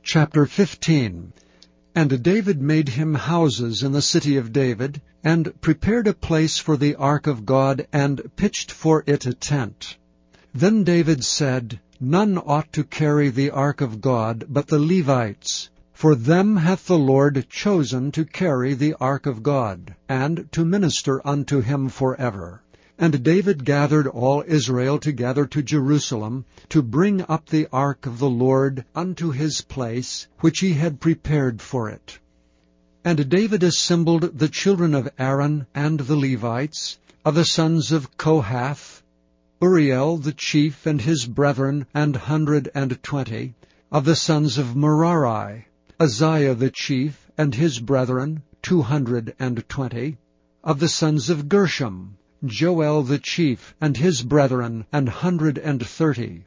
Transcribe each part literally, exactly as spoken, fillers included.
Chapter fifteen. And David made him houses in the city of David, and prepared a place for the ark of God, and pitched for it a tent. Then David said, None ought to carry the ark of God but the Levites, for them hath the Lord chosen to carry the ark of God, and to minister unto him forever. And David gathered all Israel together to Jerusalem, to bring up the ark of the Lord unto his place, which he had prepared for it. And David assembled the children of Aaron and the Levites, of the sons of Kohath, Uriel the chief and his brethren, an hundred and twenty, of the sons of Merari, Uzziah the chief and his brethren, two hundred and twenty, of the sons of Gershom, Joel the chief and his brethren, an hundred and thirty.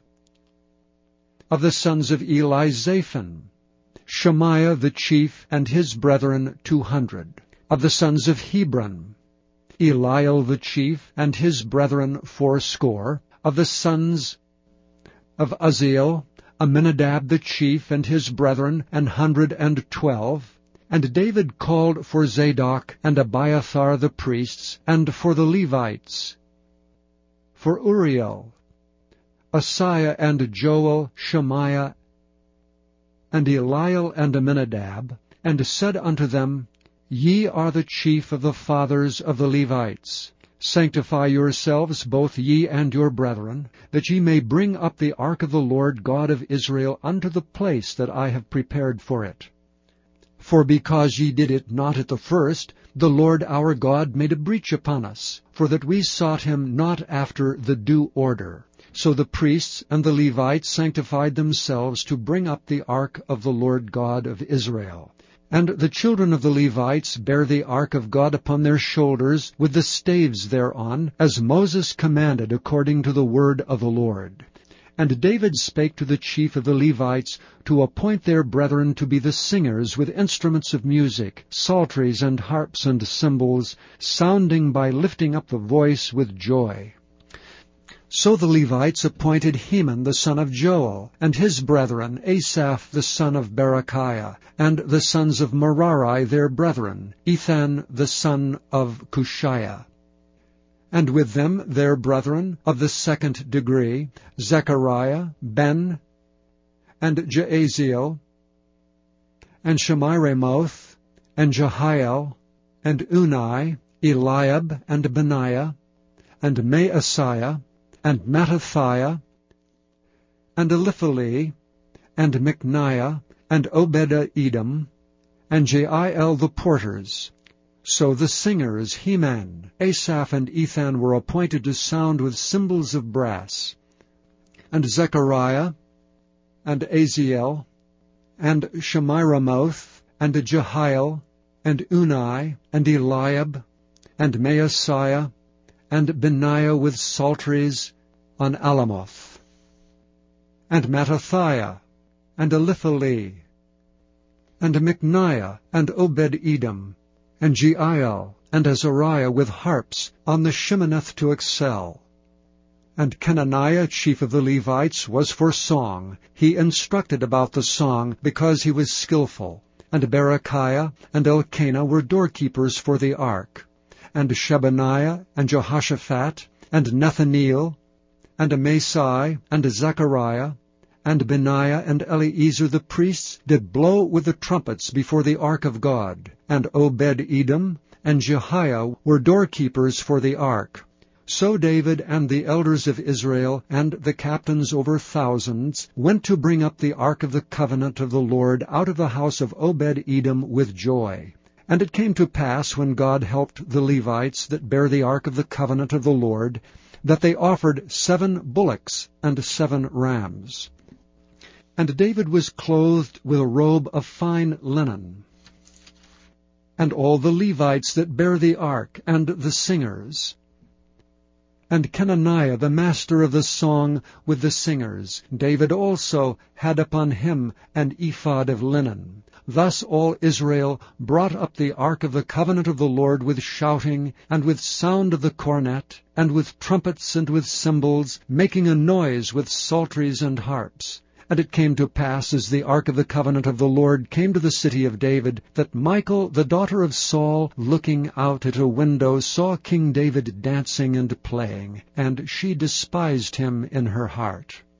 Of the sons of Elizaphan, Shemaiah the chief and his brethren, two hundred. Of the sons of Hebron, Eliel the chief and his brethren, fourscore. Of the sons of Uzziel, Aminadab the chief and his brethren, an hundred and twelve. And David called for Zadok and Abiathar the priests, and for the Levites, for Uriel, Asaiah and Joel, Shemaiah, and Eliel and Aminadab, and said unto them, Ye are the chief of the fathers of the Levites. Sanctify yourselves, both ye and your brethren, that ye may bring up the ark of the Lord God of Israel unto the place that I have prepared for it. For because ye did it not at the first, the Lord our God made a breach upon us, for that we sought him not after the due order. So the priests and the Levites sanctified themselves to bring up the ark of the Lord God of Israel. And the children of the Levites bare the ark of God upon their shoulders, with the staves thereon, as Moses commanded according to the word of the Lord. And David spake to the chief of the Levites to appoint their brethren to be the singers with instruments of music, psalteries and harps and cymbals, sounding by lifting up the voice with joy. So the Levites appointed Heman the son of Joel, and his brethren, Asaph the son of Berechiah, and the sons of Merari their brethren, Ethan the son of Cushiah. And with them their brethren of the second degree, Zechariah, Ben, and Jaaziel, and Shemiramoth, and Jehiel, and Unai, Eliab, and Benaiah, and Maaseiah, and Mattathiah, and Eliphali, and Micniah, and Obed-Edom, and Jeiel the porters. So the singers, Heman, Asaph, and Ethan were appointed to sound with cymbals of brass. And Zechariah, and Aziel, and Shemiramoth, and Jehiel, and Unai, and Eliab, and Maaseiah, and Benaiah with psalteries on Alamoth. And Mattathiah, and Eliphali, and Micniah, and Obed-Edom, and Jeiel, and Azariah with harps on the Sheminith to excel. And Kenaniah, chief of the Levites, was for song. He instructed about the song, because he was skillful. And Berechiah and Elkanah were doorkeepers for the ark. And Shebaniah, and Jehoshaphat, and Nethaneel, and Amasai, and Zechariah, and Benaiah, and Eleazar the priests did blow with the trumpets before the ark of God. And Obed-Edom and Jehiel were doorkeepers for the ark. So David and the elders of Israel and the captains over thousands went to bring up the ark of the covenant of the Lord out of the house of Obed-Edom with joy. And it came to pass, when God helped the Levites that bare the ark of the covenant of the Lord, that they offered seven bullocks and seven rams. And David was clothed with a robe of fine linen. And all the Levites that bare the ark, and the singers, and Kenaniah the master of the song with the singers, David also had upon him an ephod of linen. Thus all Israel brought up the ark of the covenant of the Lord with shouting, and with sound of the cornet, and with trumpets and with cymbals, making a noise with psalteries and harps. And it came to pass, as the ark of the covenant of the Lord came to the city of David, that Michal, the daughter of Saul, looking out at a window, saw King David dancing and playing, and she despised him in her heart.